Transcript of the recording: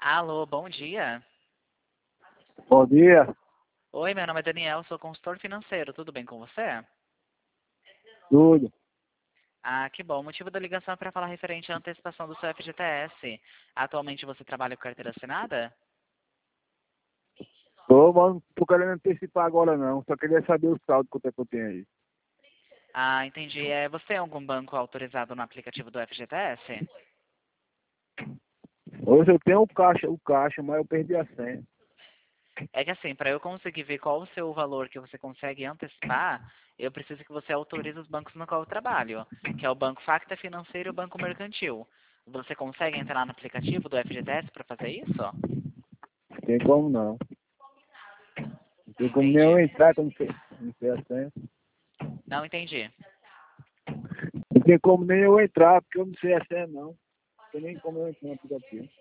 Alô, bom dia. Bom dia, Oi, meu nome é Daniel, sou consultor financeiro. Tudo bem com você? tudo. Ah, que bom. O motivo da ligação é para falar referente à antecipação do seu FGTS. Atualmente você trabalha com carteira assinada? Tô, mas não tô querendo antecipar agora não, só queria saber o saldo quanto é que eu tenho aí. Ah, entendi. Você tem algum banco autorizado no aplicativo do FGTS? Hoje eu tenho o caixa, mas eu perdi a senha. É que assim, para eu conseguir ver qual o seu valor que você consegue antecipar, eu preciso que você autorize os bancos no qual eu trabalho, que é o Banco Facta Financeiro e o Banco Mercantil. Você consegue entrar no aplicativo do FGTS para fazer isso? Não tem como não. Não tem como nem Entendi. eu entrar que eu não sei a senha. Não entendi. Não tem como nem eu entrar, porque eu não sei a senha não. Não tem nem como eu entrar no aplicativo.